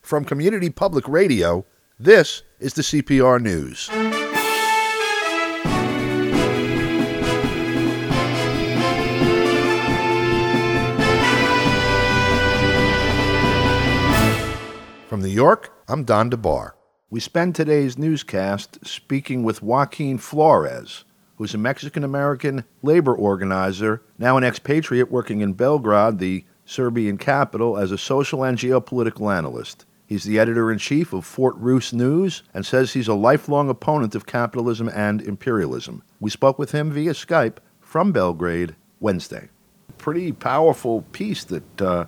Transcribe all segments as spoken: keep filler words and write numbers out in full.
From Community Public Radio, this is the C P R News. From New York, I'm Don DeBar. We spend today's newscast speaking with Joaquin Flores, who's a Mexican-American labor organizer, now an expatriate working in Belgrade, the Serbian capital, as a social and geopolitical analyst. He's the editor-in-chief of Fort Roos News and says he's a lifelong opponent of capitalism and imperialism. We spoke with him via Skype from Belgrade Wednesday. Pretty powerful piece that uh,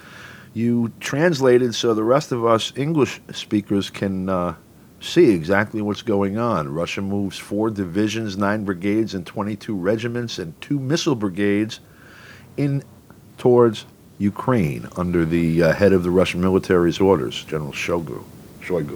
you translated so the rest of us English speakers can uh, see exactly what's going on. Russia moves four divisions, nine brigades, and twenty-two regiments, and two missile brigades in towards Ukraine under the uh, head of the Russian military's orders, General Shoigu. Shoigu.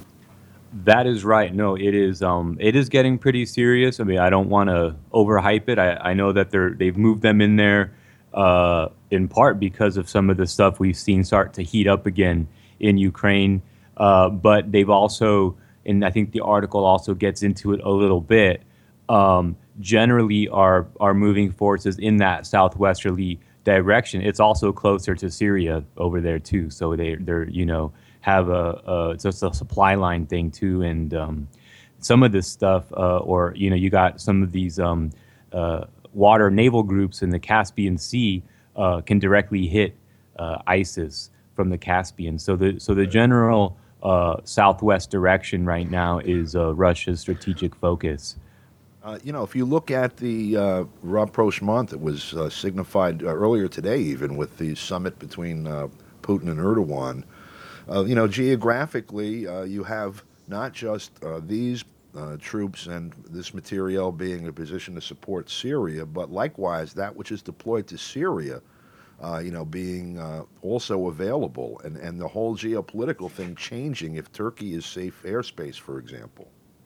That is right. No, it is. Um, it is getting pretty serious. I mean, I don't want to overhype it. I, I know that they're they've moved them in there uh, in part because of some of the stuff we've seen start to heat up again in Ukraine. Uh, but they've also, and I think the article also gets into it a little bit, um, generally are are moving forces in that southwesterly direction. It's also closer to Syria over there too. So they they're you know have a, a just a supply line thing too, and um, some of this stuff, uh, or you know, you got some of these um, uh, water naval groups in the Caspian Sea uh, can directly hit uh, ISIS from the Caspian. So the so the general uh, southwest direction right now is uh, Russia's strategic focus. Uh, you know, if you look at the uh, rapprochement that was uh, signified uh, earlier today, even with the summit between uh, Putin and Erdogan, uh, you know, geographically, uh, you have not just uh, these uh, troops and this materiel being in a position to support Syria, but likewise that which is deployed to Syria, uh, you know, being uh, also available, and, and the whole geopolitical thing changing if Turkey is safe airspace, for example.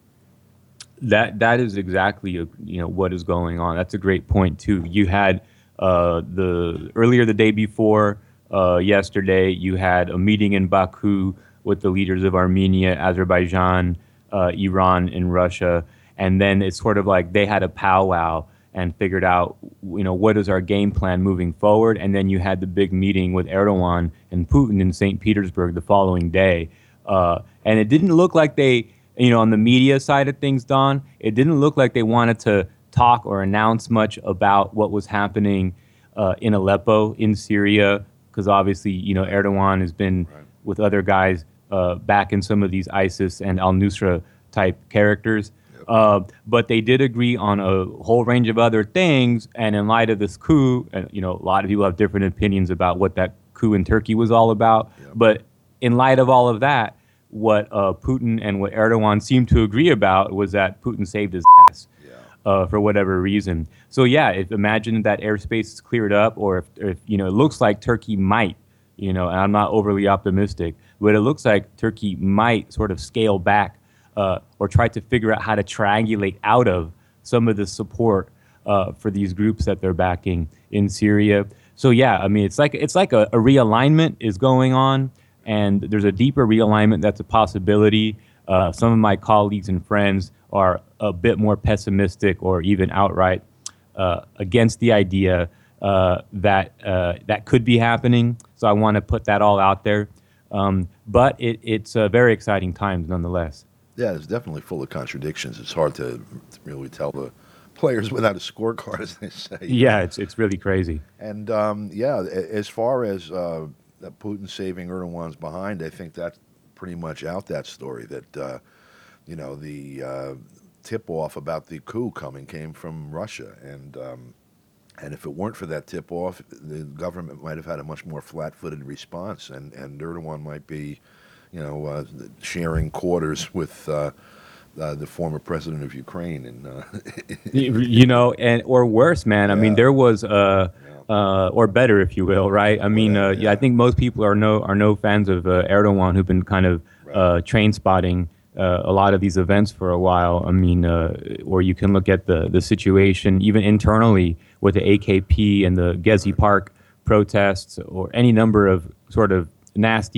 That that is exactly you know what is going on. That's a great point too. You had uh, the earlier the day before uh, yesterday, you had a meeting in Baku with the leaders of Armenia, Azerbaijan, uh, Iran, and Russia, and then it's sort of like they had a powwow and figured out you know what is our game plan moving forward. And then you had the big meeting with Erdogan and Putin in Saint Petersburg the following day, uh, and it didn't look like they. You know, on the media side of things, Don, it didn't look like they wanted to talk or announce much about what was happening uh, in Aleppo, in Syria, because obviously, you know, Erdogan has been right. with other guys uh, back in some of these ISIS and al-Nusra type characters. Yep. Uh, but they did agree on a whole range of other things. And in light of this coup, and, you know, a lot of people have different opinions about what that coup in Turkey was all about. Yep. But in light of all of that, what uh, Putin and what Erdogan seemed to agree about was that Putin saved his ass yeah. uh, for whatever reason. So yeah, if imagine that airspace is cleared up, or if, if you know, it looks like Turkey might, you know, and I'm not overly optimistic, but it looks like Turkey might sort of scale back uh, or try to figure out how to triangulate out of some of the support uh, for these groups that they're backing in Syria. So yeah, I mean, it's like it's like a, a realignment is going on. And there's a deeper realignment that's a possibility. Uh, some of my colleagues and friends are a bit more pessimistic or even outright uh, against the idea uh, that uh, that could be happening. So I want to put that all out there. Um, but it, it's uh, very exciting times nonetheless. Yeah, it's definitely full of contradictions. It's hard to really tell the players without a scorecard, as they say. Yeah, it's it's really crazy. And um, yeah, as far as uh, that Putin saving Erdogan's behind, I think that's pretty much out, that story, that, uh, you know, the uh, tip-off about the coup coming came from Russia. And um, and if it weren't for that tip-off, the government might have had a much more flat-footed response, and, and Erdogan might be, you know, uh, sharing quarters with uh, uh, the former president of Ukraine. And uh, you know, and or worse, man. I yeah. mean, there was... Uh, Uh, or better, if you will, right? I mean, uh, yeah, I think most people are no are no fans of uh, Erdogan, who've been kind of uh, train spotting uh, a lot of these events for a while. I mean, uh, or you can look at the the situation even internally with the A K P and the Gezi Park protests, or any number of sort of nasty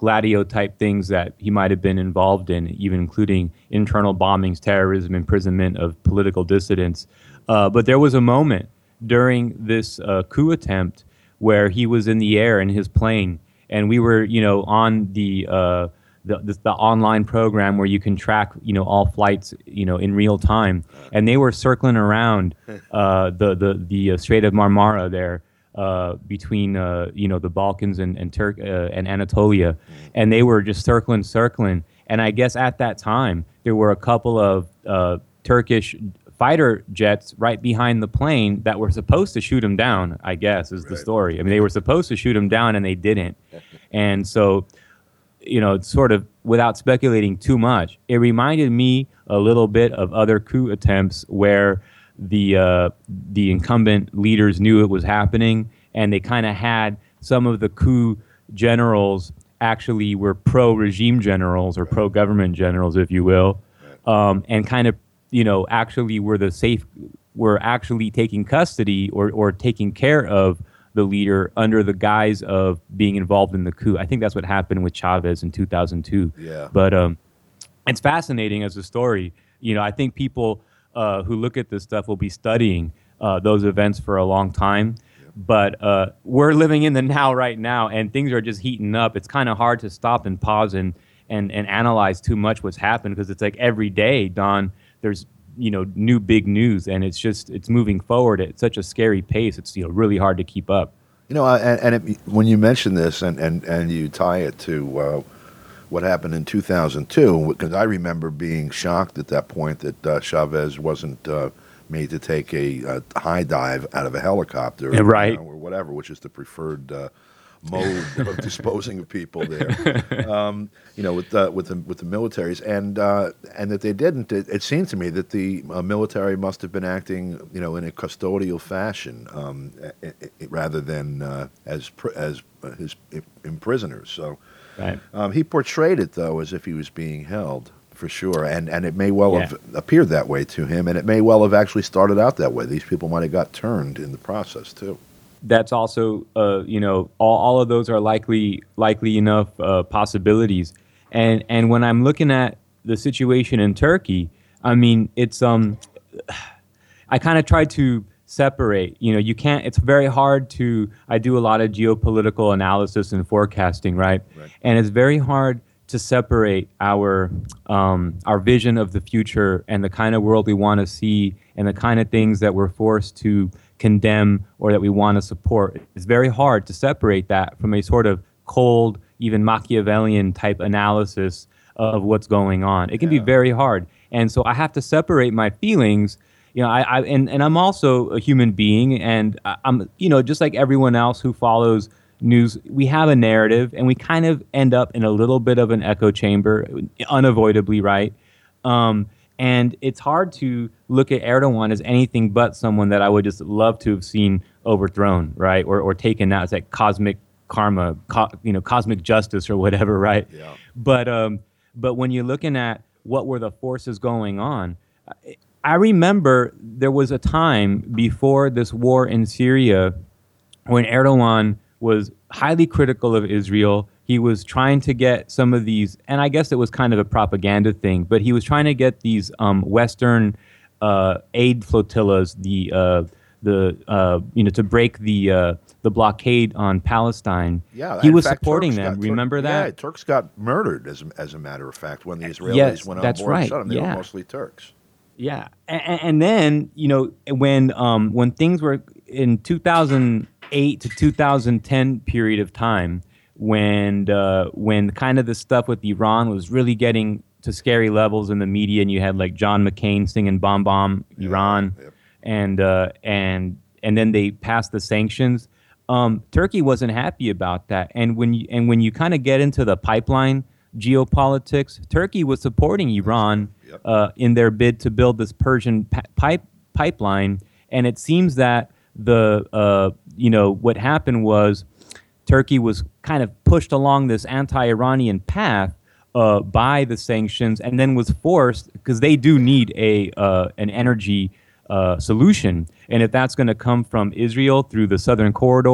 Gladio type things that he might have been involved in, even including internal bombings, terrorism, imprisonment of political dissidents. Uh, but there was a moment during this uh, coup attempt where he was in the air in his plane, and we were, you know, on the, uh, the, the the online program where you can track, you know, all flights, you know, in real time, and they were circling around uh, the the the uh, Strait of Marmara there. Uh, between uh, you know the Balkans and and, Turk, uh, and Anatolia, and they were just circling, circling. And I guess at that time there were a couple of uh, Turkish fighter jets right behind the plane that were supposed to shoot him down. I guess is the story. I mean, they were supposed to shoot him down and they didn't. And so, you know, sort of without speculating too much, it reminded me a little bit of other coup attempts where the uh, the incumbent leaders knew it was happening, and they kind of had some of the coup generals actually were pro-regime generals or pro-government generals, if you will, um, and kind of, you know, actually were the safe, were actually taking custody or or taking care of the leader under the guise of being involved in the coup. I think that's what happened with Chavez in two thousand two. Yeah. But um, it's fascinating as a story. You know, I think people Uh, who look at this stuff will be studying uh, those events for a long time. Yeah. But uh, we're living in the now right now, and things are just heating up. It's kind of hard to stop and pause and, and, and analyze too much what's happened, because it's like every day, Don, there's, you know, new big news, and it's just, it's moving forward at such a scary pace. It's, you know, really hard to keep up. You know, and, and it, when you mention this and, and, and you tie it to uh, what happened in two thousand two, because I remember being shocked at that point that uh, Chavez wasn't uh, made to take a, a high dive out of a helicopter, yeah, right, you know, or whatever, which is the preferred uh, mode of disposing of people there. Um, you know, with the, with the with the militaries, and uh, and that they didn't. It, it seemed to me that the uh, military must have been acting, you know, in a custodial fashion, um, it, it, rather than uh, as pr- as uh, his imprisoners. So. Right. Um, he portrayed it, though, as if he was being held, for sure, and and it may well yeah. have appeared that way to him, and it may well have actually started out that way. These people might have got turned in the process, too. That's also, uh, you know, all, all of those are likely likely enough uh, possibilities. And and when I'm looking at the situation in Turkey, I mean, it's um, I kind of try to separate. You know, you can't. It's very hard to. I do a lot of geopolitical analysis and forecasting, right? Right. And it's very hard to separate our um, our vision of the future and the kind of world we want to see and the kind of things that we're forced to condemn or that we want to support. It's very hard to separate that from a sort of cold, even Machiavellian type analysis of what's going on. It can Yeah. be very hard. And so I have to separate my feelings. You know, I, I and, and I'm also a human being, and I- I'm, you know, just like everyone else who follows news, we have a narrative, and we kind of end up in a little bit of an echo chamber, unavoidably, right? Um, and it's hard to look at Erdogan as anything but someone that I would just love to have seen overthrown, right, or or taken out. It's like cosmic karma, co- you know, cosmic justice or whatever, right? Yeah. But um, but when you're looking at what were the forces going on, I remember there was a time before this war in Syria when Erdogan was highly critical of Israel. He was trying to get some of these, and I guess it was kind of a propaganda thing, but he was trying to get these um, Western uh, aid flotillas, the uh, the uh, you know, to break the uh, the blockade on Palestine. Yeah, he in was fact, supporting Turks them. got- Remember Tur- that? Yeah, Turks got murdered, as, a- as a matter of fact, when the Israelis Yes, went on that's board and right, shot them. They yeah. were mostly Turks. Yeah, and, and then you know when um, when things were in two thousand eight to two thousand ten period of time, when uh, when kind of the stuff with Iran was really getting to scary levels in the media, and you had like John McCain singing "Bomb Bomb Iran," yep. and uh, and and then they passed the sanctions. Um, Turkey wasn't happy about that, and when you and when you kind of get into the pipeline geopolitics, Turkey was supporting Iran Yep. uh, in their bid to build this Persian pi- pipe pipeline, and it seems that the uh, you know what happened was Turkey was kind of pushed along this anti-Iranian path uh, by the sanctions, and then was forced, because they do need a uh, an energy uh, solution, and if that's going to come from Israel through the Southern Corridor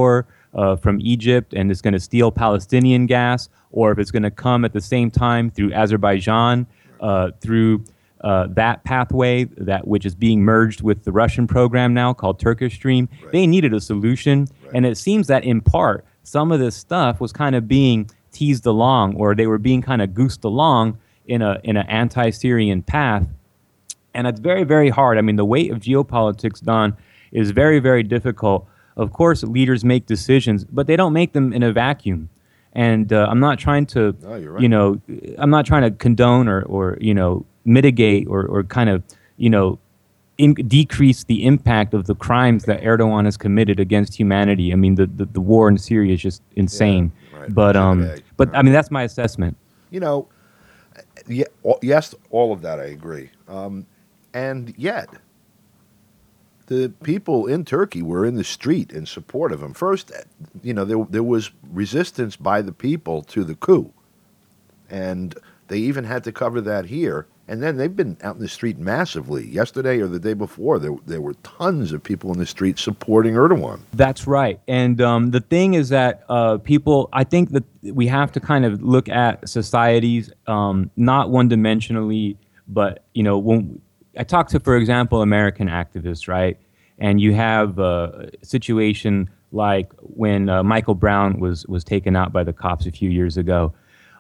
uh, from Egypt and it's going to steal Palestinian gas, or if it's going to come at the same time through Azerbaijan, uh, through uh, that pathway, that which is being merged with the Russian program now called Turkish Stream. Right. They needed a solution, Right. and it seems that in part some of this stuff was kind of being teased along, or they were being kind of goosed along in a in an anti-Syrian path. And it's very, very hard. I mean, the weight of geopolitics, Don, is very, very difficult. Of course, leaders make decisions, but they don't make them in a vacuum. And uh, I'm not trying to, No, you're right. you know, I'm not trying to condone or, or you know, mitigate or, or kind of, you know, in, decrease the impact of the crimes that Erdogan has committed against humanity. I mean, the, the, the war in Syria is just insane. Yeah, right. But, um, Exhibit A. but Right. I mean, that's my assessment. You know, yeah, all- yes, all of that I agree. Um, and yet, the people in Turkey were in the street in support of him. First, you know, there, there was resistance by the people to the coup. And they even had to cover that here. And then they've been out in the street massively. Yesterday or the day before, there, there were tons of people in the street supporting Erdogan. That's right. And um, the thing is that uh, people, I think that we have to kind of look at societies, um, not one-dimensionally, but, you know, when I talk to, for example, American activists, right? And you have a situation like when uh, Michael Brown was, was taken out by the cops a few years ago.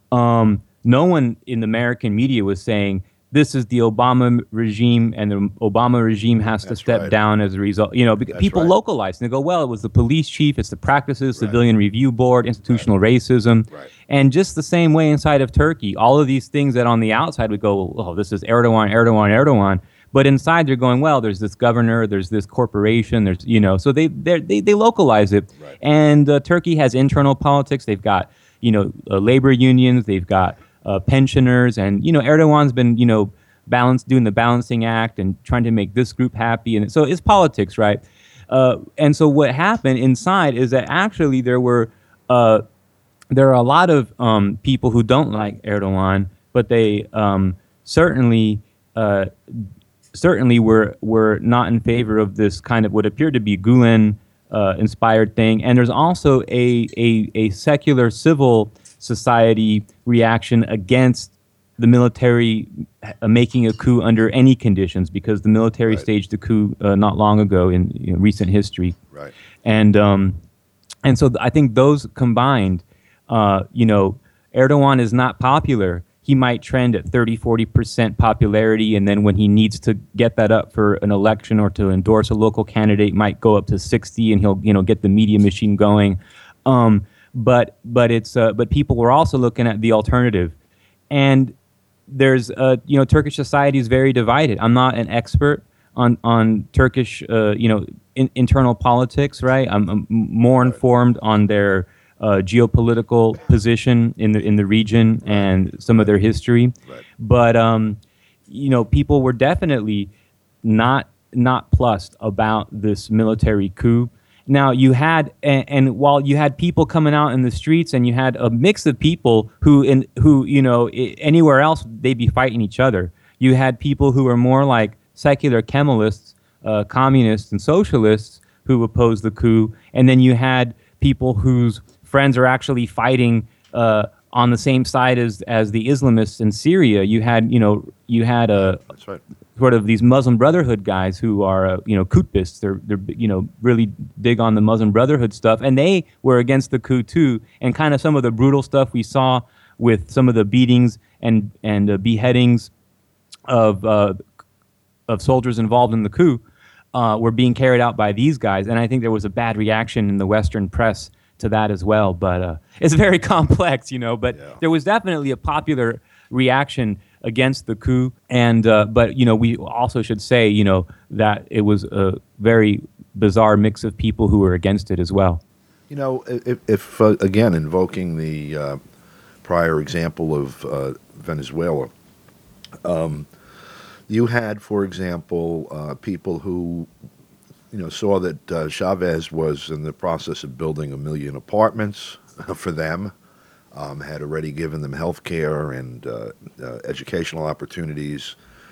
Um, no one in the American media was saying, this is the Obama regime, and the Obama regime has to That's step right. down as a result. You know, because That's people right. localize and they go, well, it was the police chief, it's the practices, Right. civilian review board, institutional racism. Right. And just the same way inside of Turkey, all of these things that on the outside would go, oh, this is Erdogan, Erdogan, Erdogan. But inside they're going, well, there's this governor, there's this corporation, there's, you know, so they they're- they they localize it. Right. And uh, Turkey has internal politics. They've got, you know, uh, labor unions, they've got uh, pensioners, and, you know, Erdogan's been, you know, balance doing the balancing act and trying to make this group happy. And so it's politics, right? Uh, and so what happened inside is that actually there were, uh, there are a lot of um, people who don't like Erdogan, but they um, certainly uh, certainly were were not in favor of this kind of what appeared to be Gulen uh, inspired thing. And there's also a, a a secular civil society reaction against the military uh, making a coup under any conditions, because the military Right. staged a coup uh, not long ago in, you know, recent history. Right. And um, and so th- I think those combined, uh, you know, Erdogan is not popular. He might trend at thirty, forty percent popularity, and then when he needs to get that up for an election or to endorse a local candidate, might go up to sixty, and he'll, you know, get the media machine going. Um, but but it's uh, but people were also looking at the alternative, and there's uh, you know, Turkish society is very divided. I'm not an expert on on Turkish uh, you know in, internal politics, right? I'm, I'm more informed on their uh, geopolitical position in the in the region and some of their history. Right. But um, you know, people were definitely not not plussed about this military coup. Now you had, and, and while you had people coming out in the streets, and you had a mix of people who, in who, you know, I, anywhere else they'd be fighting each other. You had people who were more like secular Kemalists, uh, communists, and socialists who opposed the coup, and then you had people whose friends are actually fighting uh, on the same side as as the Islamists in Syria. You had, you know, you had a That's right. sort of these Muslim Brotherhood guys who are, uh, you know, Qutbists. They're, they're, you know, really big on the Muslim Brotherhood stuff. And they were against the coup, too. And kind of some of the brutal stuff we saw with some of the beatings and, and uh, beheadings of, uh, of soldiers involved in the coup uh, were being carried out by these guys. And I think there was a bad reaction in the Western press to that as well. But uh, it's very complex, you know. But Yeah. there was definitely a popular reaction against the coup, and uh, but you know, we also should say, you know, that it was a very bizarre mix of people who were against it as well. You know, if, if uh, again, invoking the uh, prior example of uh, Venezuela, um, you had, for example, uh, people who, you know, saw that uh, Chavez was in the process of building a million apartments for them, um, had already given them health care and uh, uh, educational opportunities,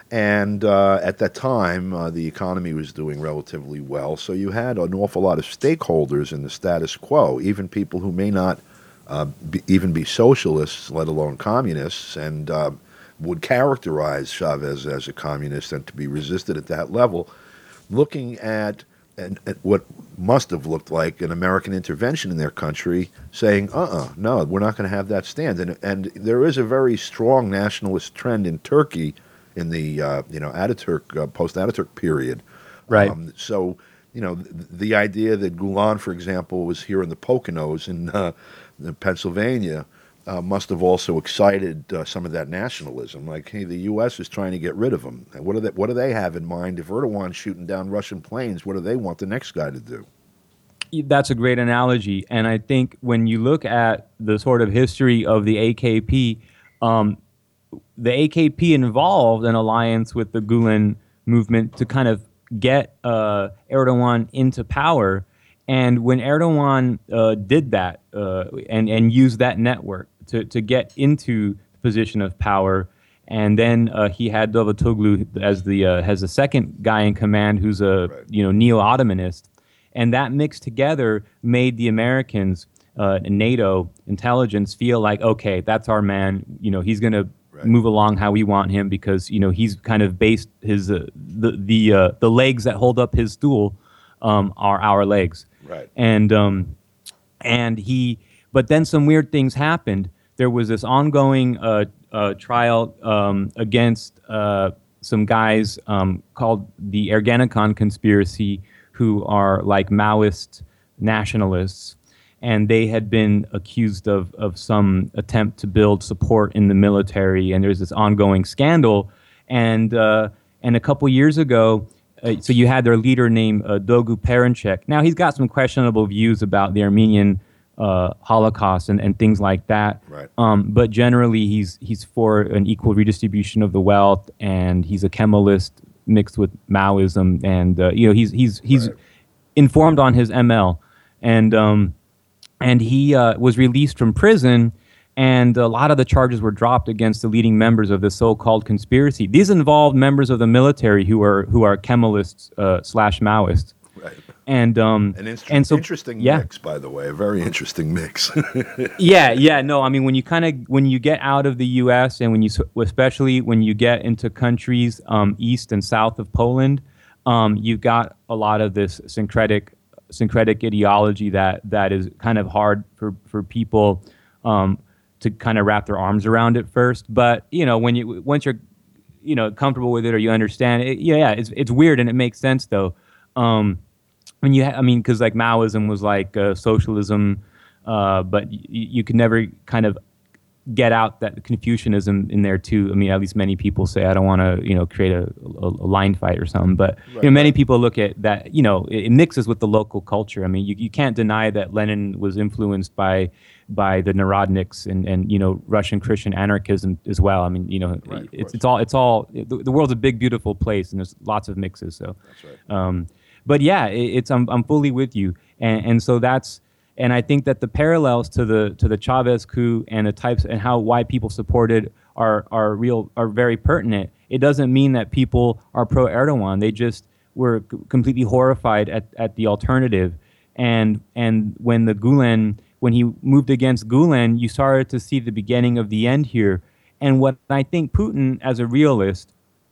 And uh, at that time, uh, the economy was doing relatively well, so you had an awful lot of stakeholders in the status quo, even people who may not uh, be, even be socialists, let alone communists, and uh, would characterize Chavez as a communist and to be resisted at that level, looking at, at, at what must have looked like an American intervention in their country, saying, uh-uh, no, we're not going to have that stand. And, and there is a very strong nationalist trend in Turkey in the uh, you know Ataturk uh, post-Ataturk period, right? Um, so you know th- the idea that Gulen, for example, was here in the Poconos in, uh, in Pennsylvania uh, must have also excited uh, some of that nationalism. Like, hey, the U S is trying to get rid of them. What do they What do they have in mind? If Erdogan's shooting down Russian planes, what do they want the next guy to do? That's a great analogy, and I think when you look at the sort of history of the A K P. Um, The A K P involved an alliance with the Gulen movement to kind of get uh, Erdogan into power. And when Erdogan uh, did that uh, and, and used that network to, to get into the position of power, and then uh, he had Davutoglu as the uh, as the second guy in command, who's a Right. you know neo-Ottomanist, and that mixed together made the Americans uh, and NATO intelligence feel like, okay, that's our man. You know, he's going to Right. move along how we want him because you know he's kind of based his uh, the the uh, the legs that hold up his stool um, are our legs. Right. And um, and he, but then some weird things happened. There was this ongoing uh, uh, trial um, against uh, some guys um, called the Ergenekon conspiracy, who are like Maoist nationalists. And they had been accused of, of some attempt to build support in the military, and there's this ongoing scandal. And uh, and a couple years ago, uh, so you had their leader named uh, Dogu Perenchek. Now he's got some questionable views about the Armenian uh, Holocaust and, and things like that. Right. Um, but generally, he's he's for an equal redistribution of the wealth, and he's a Kemalist mixed with Maoism, and uh, you know he's he's he's Right. informed on his M L, and. Um, And he uh, was released from prison, and a lot of the charges were dropped against the leading members of the so-called conspiracy. These involved members of the military who are who are Kemalists uh, slash Maoists. Right. And um, An inst- and so interesting yeah. mix, by the way, a very interesting mix. yeah, yeah, no, I mean when you kind of when you get out of the U S and when you s- especially when you get into countries um, east and south of Poland, um, you've got a lot of this syncretic syncretic ideology that that is kind of hard for for people um, to kind of wrap their arms around at first. But you know, when you once you're you know comfortable with it or you understand it, yeah, yeah, it's it's weird and it makes sense though. Um, when you, ha- I mean, because like Maoism was like uh, socialism, uh, but y- you could never kind of get out that Confucianism in there too. I mean, at least many people say, I don't want to, you know, create a, a, a line fight or something. But Right, you know, many right. people look at that. You know, it, it mixes with the local culture. I mean, you, you can't deny that Lenin was influenced by by the Narodniks and, and you know Russian Christian anarchism as well. I mean, you know, Right, of it's course. it's all it's all the, the world's a big beautiful place and there's lots of mixes. So, That's right. um, but yeah, it, it's I'm I'm fully with you, and and so that's. And I think that the parallels to the to the Chavez coup and the types and how why people supported are are real are very pertinent. It doesn't mean that people are pro Erdogan. They just were c- completely horrified at, at the alternative. And and when the Gulen when he moved against Gulen, you started to see the beginning of the end here. And what I think Putin, as a realist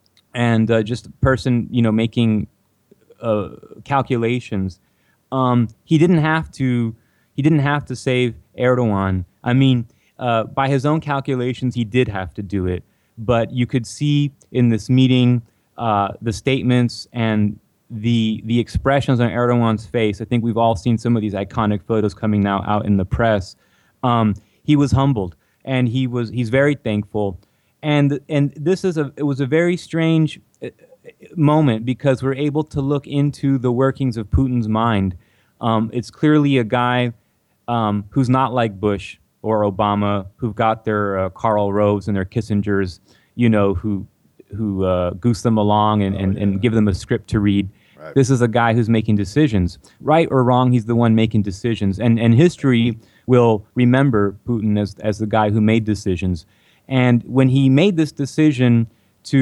and uh, just a person, you know, making uh, calculations, um, he didn't have to. He didn't have to save Erdogan. I mean, uh, by his own calculations, he did have to do it. But you could see in this meeting uh, the statements and the the expressions on Erdogan's face. I think we've all seen some of these iconic photos coming now out in the press. Um, he was humbled, and he was he's very thankful. And and this is a it was a very strange uh, moment because we're able to look into the workings of Putin's mind. Um, it's clearly a guy um, who's not like Bush or Obama, who've got their uh, Karl Roves and their Kissingers, you know, who who uh, goose them along and, Oh, and, yeah. and give them a script to read. Right. This is a guy who's making decisions. Right or wrong, he's the one making decisions. And and history will remember Putin as, as the guy who made decisions. And when he made this decision to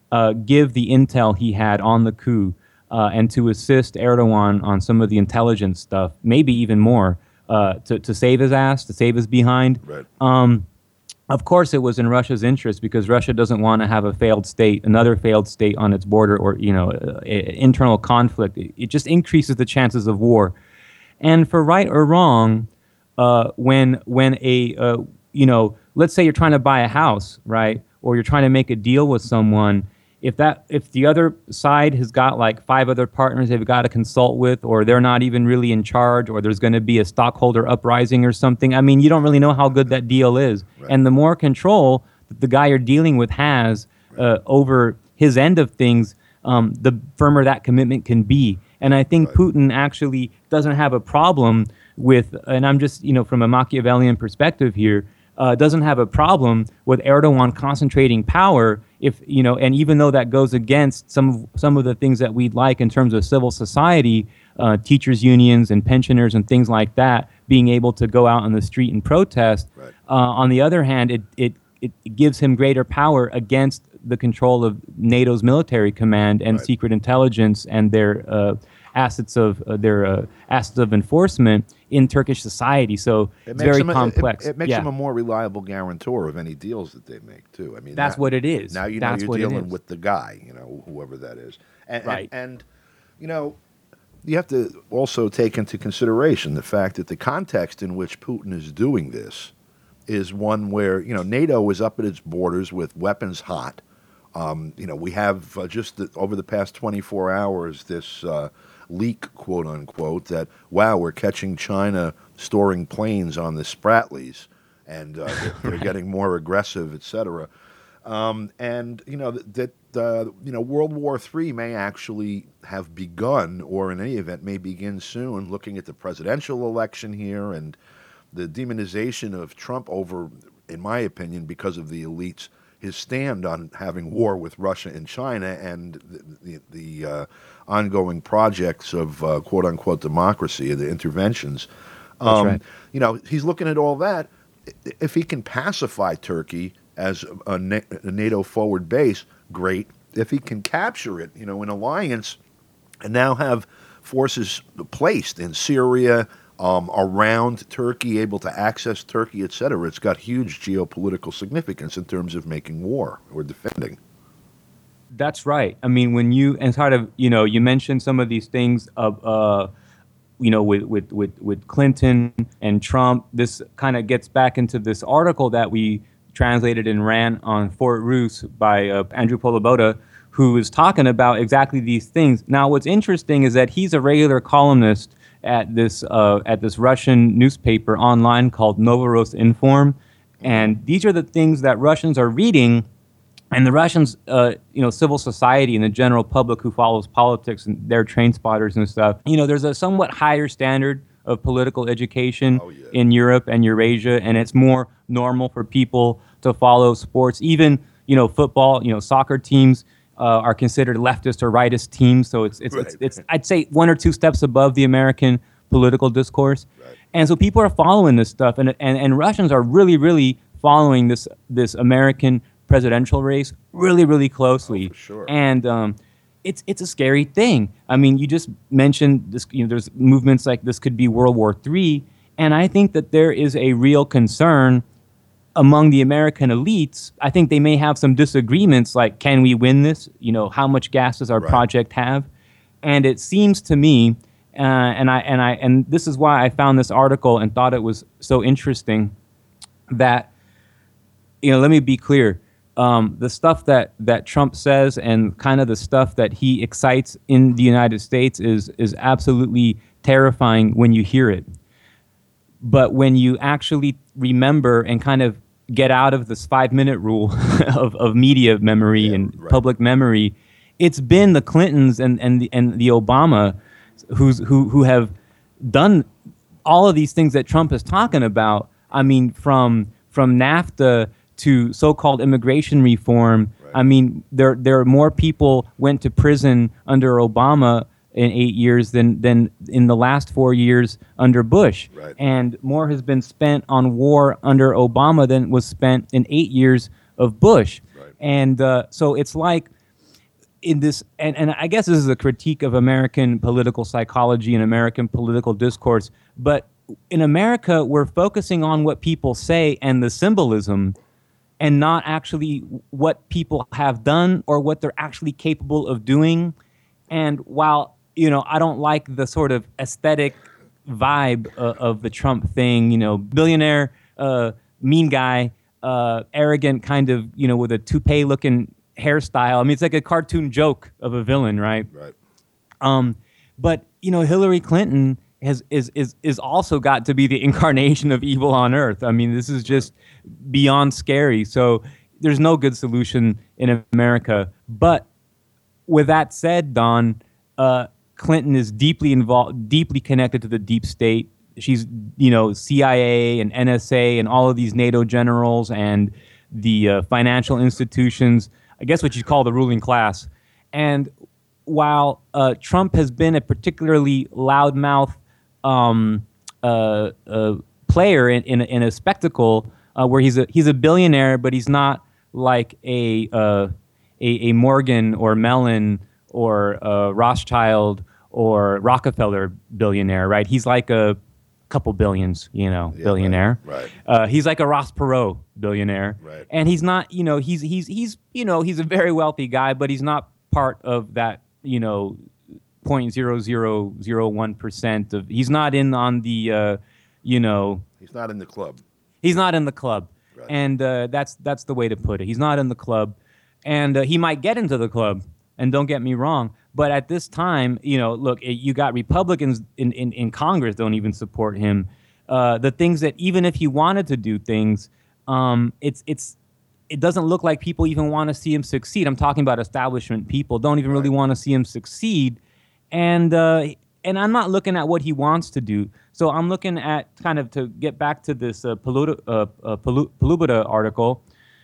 uh, give the intel he had on the coup uh, and to assist Erdogan on some of the intelligence stuff, maybe even more, uh, to, to save his ass, to save his behind. Right. Um, of course, it was in Russia's interest because Russia doesn't want to have a failed state, another failed state on its border, or you know, uh, internal conflict. It, it just increases the chances of war. And for right or wrong, uh, when when a uh, you know, let's say you're trying to buy a house, right, or you're trying to make a deal with someone. If that if the other side has got like five other partners they've got to consult with, or they're not even really in charge, or there's going to be a stockholder uprising or something, I mean, you don't really know how good that deal is. Right. And the more control that the guy you're dealing with has uh, over his end of things, um, the firmer that commitment can be. And I think Right. Putin actually doesn't have a problem with, and I'm just, you know, from a Machiavellian perspective here, uh, doesn't have a problem with Erdogan concentrating power. If you know, and even though that goes against some of, some of the things that we'd like in terms of civil society, uh, teachers unions and pensioners and things like that, being able to go out on the street and protest. Right. Uh, on the other hand, it, it it gives him greater power against the control of NATO's military command and Right. secret intelligence and their uh, assets of uh, their uh, assets of enforcement in Turkish society. So It it's makes very him a- it- complex. It, makes yeah. him a more reliable guarantor of any deals that they make, too. I mean, That's that- what it is. Now you know That's you're what it dealing is. with the guy, you know, whoever that is. And, and- Right. And, you know, you have to also take into consideration the fact that the context in which Putin is doing this is one where, you know, NATO is up at its borders with weapons hot. Um, you know, we have uh, just the, over the past twenty-four hours this uh, leak, quote unquote, that, wow, we're catching China storing planes on the Spratlys, and uh, they're, they're Right. getting more aggressive, et cetera. Um, and, you know, that, that uh, you know, World War Three may actually have begun, or in any event may begin soon, looking at the presidential election here and the demonization of Trump over, in my opinion, because of the elites, his stand on having war with Russia and China and the, the, the uh, ongoing projects of uh, quote-unquote democracy, the interventions. That's Um, right. You know, he's looking at all that. If he can pacify Turkey as a, Na- a NATO forward base, great. If he can capture it, you know, in alliance and now have forces placed in Syria, Um, around Turkey, able to access Turkey, et cetera, it's got huge geopolitical significance in terms of making war or defending. That's right. I mean, when you and sort of, you know, you mentioned some of these things of, uh, you know, with with with with Clinton and Trump. This kind of gets back into this article that we translated and ran on Fort Roos by uh, Andrew Poloboda, who is talking about exactly these things. Now, what's interesting is that he's a regular columnist at this uh, at this Russian newspaper online called Novosti.Inform, and these are the things that Russians are reading, and the Russians, uh, you know, civil society and the general public who follows politics and their train spotters and stuff. You know, there's a somewhat higher standard of political education Oh, yeah. in Europe and Eurasia, and it's more normal for people to follow sports, even you know, football. You know, soccer teams. Uh, are considered leftist or rightist teams, so it's it's, Right. it's it's I'd say one or two steps above the American political discourse, Right. and so people are following this stuff, and and and Russians are really really following this this American presidential race really really closely, Oh, for sure. and um, it's it's a scary thing. I mean, you just mentioned this. You know, there's movements like this could be World War Three, and I think that there is a real concern among the American elites. I think they may have some disagreements, like, can we win this? You know, how much gas does our Right. project have? And it seems to me, uh, and I and I and this is why I found this article and thought it was so interesting, that, you know, let me be clear. Um, the stuff that, that Trump says and kind of the stuff that he excites in the United States is is absolutely terrifying when you hear it. But when you actually remember and kind of get out of this five-minute rule of, of media memory Yeah, and right. public memory, it's been the Clintons and, and, the, and the Obama who's, who, who have done all of these things that Trump is talking about. I mean, from from NAFTA to so-called immigration reform. Right. I mean, there there are more people went to prison under Obama in eight years than than in the last four years under Bush. Right. And more has been spent on war under Obama than was spent in eight years of Bush. Right. And uh, so it's like, in this, and, and I guess this is a critique of American political psychology and American political discourse, but in America, we're focusing on what people say and the symbolism, and not actually what people have done or what they're actually capable of doing. And while, you know, I don't like the sort of aesthetic vibe uh, of the Trump thing, you know, billionaire, uh, mean guy, uh, arrogant, kind of, you know, with a toupee looking hairstyle. I mean, it's like a cartoon joke of a villain, right? Right. Um, but, you know, Hillary Clinton has is is is also got to be the incarnation of evil on earth. I mean, this is just beyond scary. So there's no good solution in America. But with that said, Don, uh, Clinton is deeply involved, deeply connected to the deep state. She's, you know, C I A and N S A and all of these NATO generals and the uh, financial institutions, I guess what you call the ruling class. And while uh, Trump has been a particularly loudmouth um, uh, uh, player in, in, a, in a spectacle uh, where he's a he's a billionaire, but he's not like a uh, a, a Morgan or Mellon or a Rothschild or Rockefeller billionaire, right? He's like a couple billions, you know, yeah, billionaire. Right. right. Uh, he's like a Ross Perot billionaire, right. And he's not, you know, he's he's he's you know he's a very wealthy guy, but he's not part of that, you know, point zero zero zero one percent of. He's not in on the, uh, you know. He's not in the club. He's not in the club, right. And uh, that's that's the way to put it. He's not in the club, and uh, he might get into the club. And don't get me wrong, but at this time, you know, look, you got Republicans in, in, in Congress don't even support him. Uh, the things that even if he wanted to do things, um, it's it's it doesn't look like people even want to see him succeed. I'm talking about establishment people don't even really want to see him succeed, and uh, and I'm not looking at what he wants to do. So I'm looking at kind of to get back to this uh, Paluda, uh, uh, Palu- Palubita article.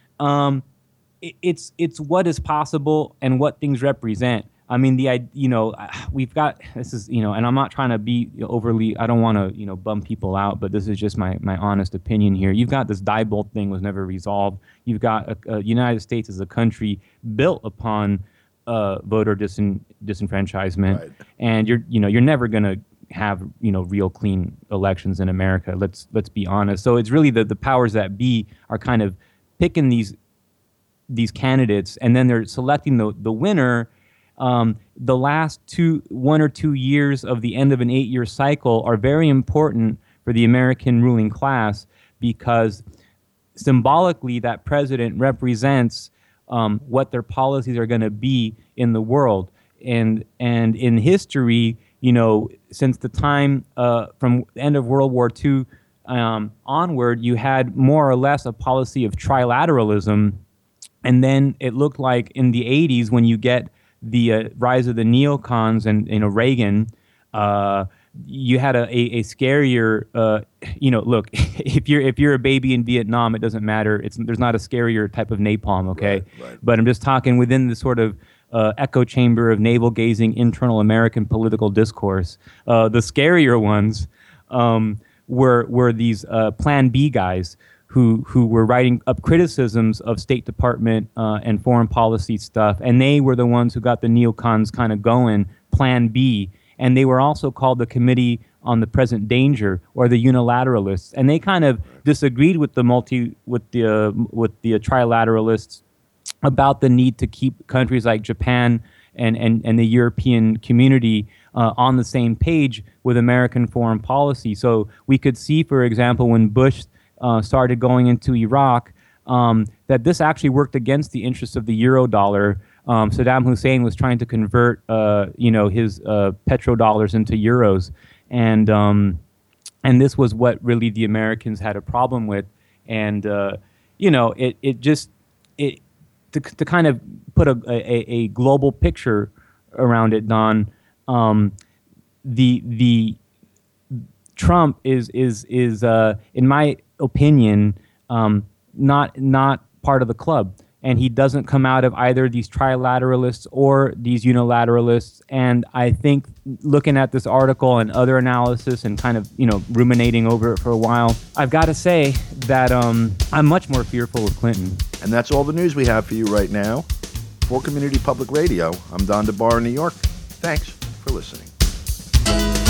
Um, It's it's what is possible and what things represent. I mean, the you know we've got this is you know, and I'm not trying to be overly. I don't want to you know bum people out, but this is just my my honest opinion here. You've got this Diebold thing was never resolved. You've got a, a United States as a country built upon uh, voter disin, disenfranchisement, right. And you're you know you're never gonna have you know real clean elections in America. Let's let's be honest. So it's really the the powers that be are kind of picking these. these candidates, and then they're selecting the the winner. Um, the last two, one or two years of the end of an eight-year cycle are very important for the American ruling class because symbolically that president represents um, what their policies are going to be in the world. And and in history, you know, since the time uh, from the end of World War Two um, onward, you had more or less a policy of trilateralism. And then it looked like in the eighties, when you get the uh, rise of the neocons and you know Reagan, uh, you had a, a, a scarier. Uh, you know, look, if you're if you're a baby in Vietnam, it doesn't matter. It's there's not a scarier type of napalm, okay? Right, right. But I'm just talking within the sort of uh, echo chamber of navel-gazing internal American political discourse. Uh, the scarier ones um, were were these uh, Plan B guys. Who who were writing up criticisms of State Department uh, and foreign policy stuff, and they were the ones who got the neocons kind of going, Plan B, and they were also called the Committee on the Present Danger or the Unilateralists, and they kind of disagreed with the multi with the uh, with the uh, trilateralists about the need to keep countries like Japan and and and the European community uh, on the same page with American foreign policy. So we could see, for example, when Bush Uh, started going into Iraq, um, that this actually worked against the interests of the euro dollar. Um, Saddam Hussein was trying to convert, uh, you know, his uh, petrodollars into euros, and um, and this was what really the Americans had a problem with. And uh, you know, it it just it to to kind of put a a, a global picture around it, Don. Um, the the Trump is is is uh, in my opinion, um, not not part of the club, and he doesn't come out of either these trilateralists or these unilateralists. And I think, looking at this article and other analysis, and kind of you know ruminating over it for a while, I've got to say that um, I'm much more fearful of Clinton. And that's all the news we have for you right now. For Community Public Radio, I'm Don DeBar in New York. Thanks for listening.